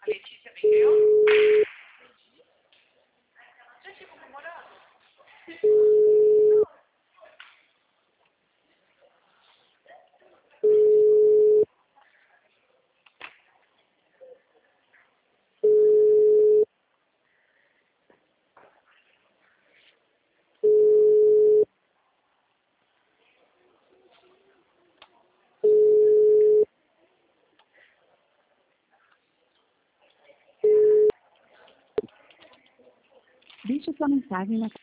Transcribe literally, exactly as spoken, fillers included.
Letícia vendeu? Já tinha comemorado? Deixe sua mensagem na